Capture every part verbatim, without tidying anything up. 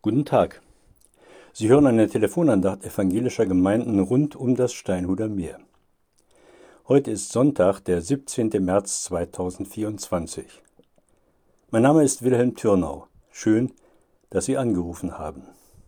Guten Tag. Sie hören eine Telefonandacht evangelischer Gemeinden rund um das Steinhuder Meer. Heute ist Sonntag, der siebzehnte März zweitausendvierundzwanzig. Mein Name ist Wilhelm Thürnau. Schön, dass Sie angerufen haben.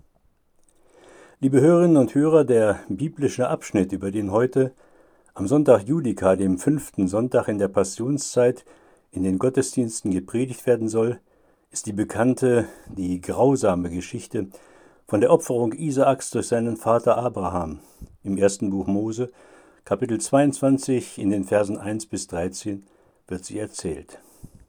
Liebe Hörerinnen und Hörer, der biblische Abschnitt, über den heute am Sonntag Judica, dem fünften Sonntag in der Passionszeit, in den Gottesdiensten gepredigt werden soll, ist die bekannte, die grausame Geschichte von der Opferung Isaaks durch seinen Vater Abraham. Im ersten Buch Mose, Kapitel zweiundzwanzig, in den Versen eins bis dreizehn, wird sie erzählt.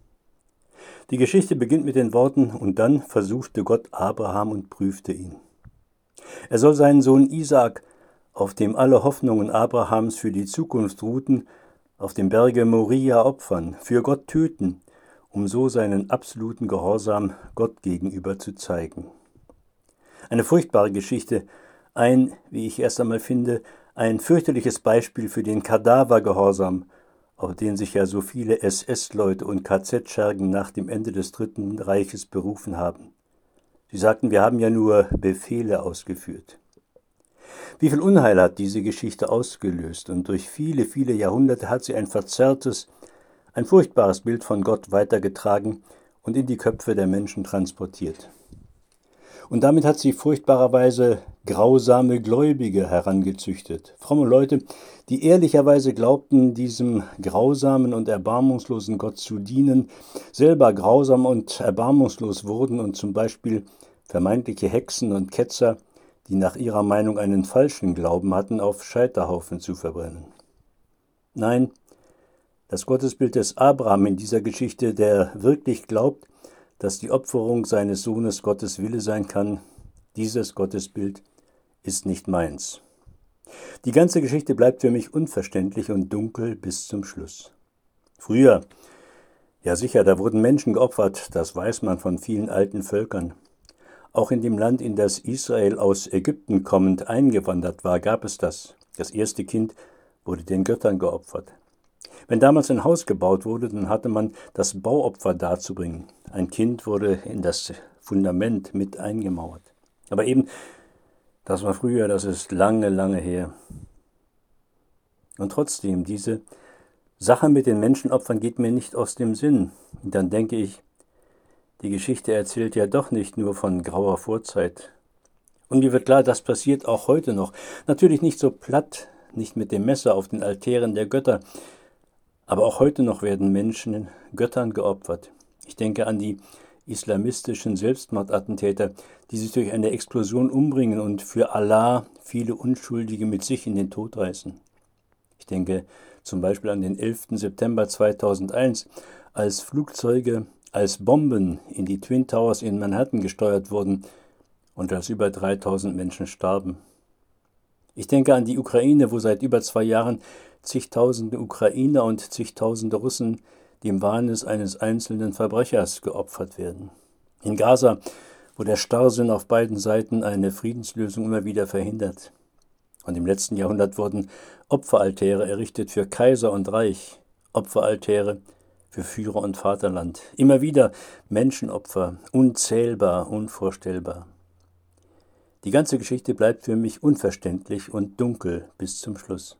Die Geschichte beginnt mit den Worten: Und dann versuchte Gott Abraham und prüfte ihn. Er soll seinen Sohn Isaak, auf dem alle Hoffnungen Abrahams für die Zukunft ruhten, auf dem Berge Moria opfern, für Gott töten, um so seinen absoluten Gehorsam Gott gegenüber zu zeigen. Eine furchtbare Geschichte, ein, wie ich erst einmal finde, ein fürchterliches Beispiel für den Kadavergehorsam, auf den sich ja so viele S S-Leute und K Z-Schergen nach dem Ende des Dritten Reiches berufen haben. Sie sagten, wir haben ja nur Befehle ausgeführt. Wie viel Unheil hat diese Geschichte ausgelöst, und durch viele, viele Jahrhunderte hat sie ein verzerrtes, ein furchtbares Bild von Gott weitergetragen und in die Köpfe der Menschen transportiert. Und damit hat sie furchtbarerweise grausame Gläubige herangezüchtet. Fromme Leute, die ehrlicherweise glaubten, diesem grausamen und erbarmungslosen Gott zu dienen, selber grausam und erbarmungslos wurden und zum Beispiel vermeintliche Hexen und Ketzer, die nach ihrer Meinung einen falschen Glauben hatten, auf Scheiterhaufen zu verbrennen. Nein, das Gottesbild des Abraham in dieser Geschichte, der wirklich glaubt, dass die Opferung seines Sohnes Gottes Wille sein kann, dieses Gottesbild ist nicht meins. Die ganze Geschichte bleibt für mich unverständlich und dunkel bis zum Schluss. Früher, ja sicher, da wurden Menschen geopfert, das weiß man von vielen alten Völkern. Auch in dem Land, in das Israel aus Ägypten kommend eingewandert war, gab es das. Das erste Kind wurde den Göttern geopfert. Wenn damals ein Haus gebaut wurde, dann hatte man das Bauopfer darzubringen. Ein Kind wurde in das Fundament mit eingemauert. Aber eben, das war früher, das ist lange, lange her. Und trotzdem, diese Sache mit den Menschenopfern geht mir nicht aus dem Sinn. Und dann denke ich, die Geschichte erzählt ja doch nicht nur von grauer Vorzeit. Und mir wird klar, das passiert auch heute noch. Natürlich nicht so platt, nicht mit dem Messer auf den Altären der Götter, aber auch heute noch werden Menschen Göttern geopfert. Ich denke an die islamistischen Selbstmordattentäter, die sich durch eine Explosion umbringen und für Allah viele Unschuldige mit sich in den Tod reißen. Ich denke zum Beispiel an den elften September zweitausendeins, als Flugzeuge, als Bomben in die Twin Towers in Manhattan gesteuert wurden und als über dreitausend Menschen starben. Ich denke an die Ukraine, wo seit über zwei Jahren zigtausende Ukrainer und zigtausende Russen dem Wahnsinn eines einzelnen Verbrechers geopfert werden. In Gaza, wo der Starrsinn auf beiden Seiten eine Friedenslösung immer wieder verhindert. Und im letzten Jahrhundert wurden Opferaltäre errichtet für Kaiser und Reich, Opferaltäre für Führer und Vaterland. Immer wieder Menschenopfer, unzählbar, unvorstellbar. Die ganze Geschichte bleibt für mich unverständlich und dunkel bis zum Schluss.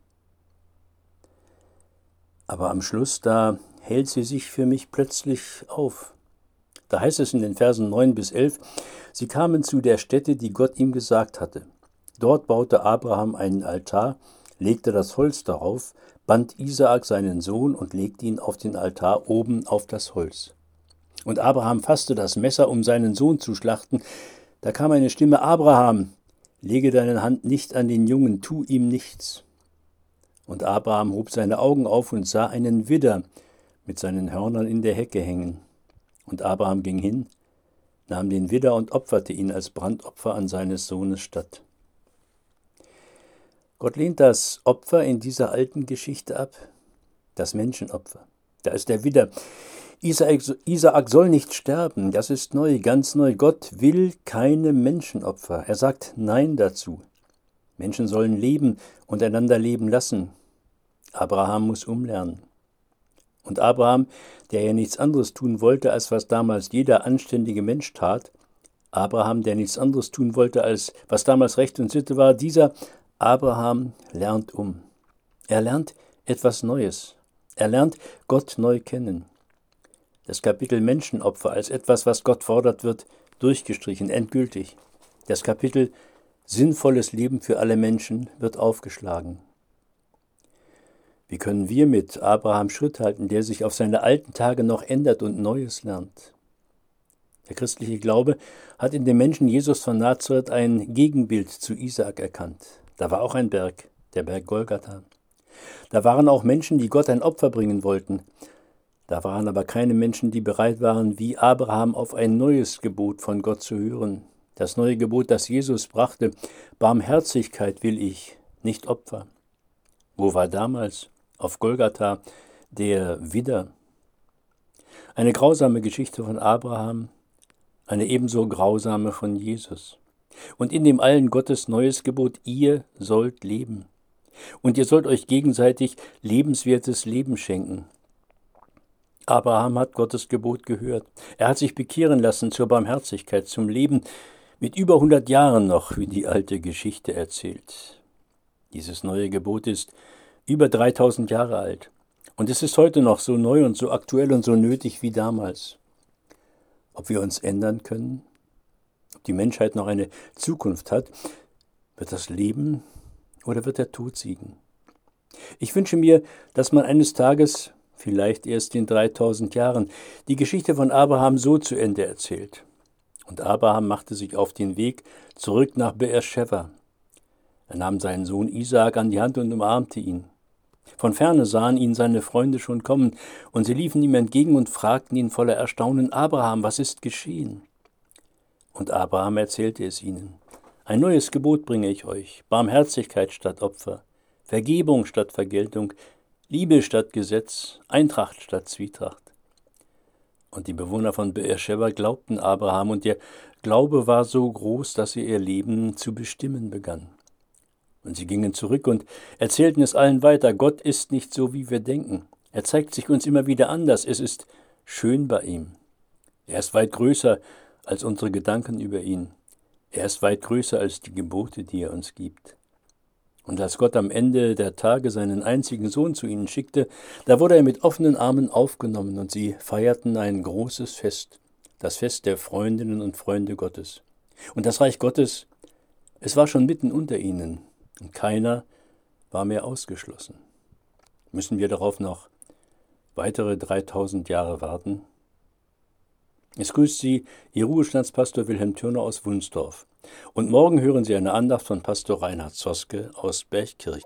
Aber am Schluss, da hält sie sich für mich plötzlich auf. Da heißt es in den Versen neun bis elf, sie kamen zu der Stätte, die Gott ihm gesagt hatte. Dort baute Abraham einen Altar, legte das Holz darauf, band Isaak seinen Sohn und legte ihn auf den Altar oben auf das Holz. Und Abraham fasste das Messer, um seinen Sohn zu schlachten. Da kam eine Stimme: Abraham, lege deine Hand nicht an den Jungen, tu ihm nichts. Und Abraham hob seine Augen auf und sah einen Widder mit seinen Hörnern in der Hecke hängen. Und Abraham ging hin, nahm den Widder und opferte ihn als Brandopfer an seines Sohnes statt. Gott lehnt das Opfer in dieser alten Geschichte ab, das Menschenopfer. Da ist der Widder. Isaak, Isaak soll nicht sterben, das ist neu, ganz neu. Gott will keine Menschenopfer. Er sagt Nein dazu. Menschen sollen leben und einander leben lassen. Abraham muss umlernen. Und Abraham, der ja nichts anderes tun wollte, als was damals jeder anständige Mensch tat, Abraham, der nichts anderes tun wollte, als was damals Recht und Sitte war, dieser Abraham lernt um. Er lernt etwas Neues. Er lernt Gott neu kennen. Das Kapitel Menschenopfer als etwas, was Gott fordert, wird durchgestrichen, endgültig. Das Kapitel Sinnvolles Leben für alle Menschen wird aufgeschlagen. Wie können wir mit Abraham Schritt halten, der sich auf seine alten Tage noch ändert und Neues lernt? Der christliche Glaube hat in dem Menschen Jesus von Nazareth ein Gegenbild zu Isaak erkannt. Da war auch ein Berg, der Berg Golgatha. Da waren auch Menschen, die Gott ein Opfer bringen wollten. Da waren aber keine Menschen, die bereit waren, wie Abraham auf ein neues Gebot von Gott zu hören. Das neue Gebot, das Jesus brachte: Barmherzigkeit will ich, nicht Opfer. Wo war damals auf Golgatha der Widder? Eine grausame Geschichte von Abraham, eine ebenso grausame von Jesus. Und in dem allen Gottes neues Gebot: Ihr sollt leben. Und ihr sollt euch gegenseitig lebenswertes Leben schenken. Abraham hat Gottes Gebot gehört. Er hat sich bekehren lassen zur Barmherzigkeit, zum Leben mit über hundert Jahren noch, wie die alte Geschichte erzählt. Dieses neue Gebot ist über dreitausend Jahre alt. Und es ist heute noch so neu und so aktuell und so nötig wie damals. Ob wir uns ändern können, ob die Menschheit noch eine Zukunft hat, wird das Leben oder wird der Tod siegen? Ich wünsche mir, dass man eines Tages, vielleicht erst in dreitausend Jahren, die Geschichte von Abraham so zu Ende erzählt. Und Abraham machte sich auf den Weg zurück nach Beersheva. Er nahm seinen Sohn Isaak an die Hand und umarmte ihn. Von ferne sahen ihn seine Freunde schon kommen, und sie liefen ihm entgegen und fragten ihn voller Erstaunen: Abraham, was ist geschehen? Und Abraham erzählte es ihnen: Ein neues Gebot bringe ich euch: Barmherzigkeit statt Opfer, Vergebung statt Vergeltung, Liebe statt Gesetz, Eintracht statt Zwietracht. Und die Bewohner von Beersheva glaubten Abraham, und der Glaube war so groß, dass er ihr Leben zu bestimmen begann. Und sie gingen zurück und erzählten es allen weiter: Gott ist nicht so, wie wir denken. Er zeigt sich uns immer wieder anders. Es ist schön bei ihm. Er ist weit größer als unsere Gedanken über ihn. Er ist weit größer als die Gebote, die er uns gibt. Und als Gott am Ende der Tage seinen einzigen Sohn zu ihnen schickte, da wurde er mit offenen Armen aufgenommen, und sie feierten ein großes Fest, das Fest der Freundinnen und Freunde Gottes. Und das Reich Gottes, es war schon mitten unter ihnen, und keiner war mehr ausgeschlossen. Müssen wir darauf noch weitere dreitausend Jahre warten? Es grüßt Sie Ihr Ruhestandspastor Wilhelm Thürner aus Wunsdorf. Und morgen hören Sie eine Andacht von Pastor Reinhard Zoske aus Bergkirchen.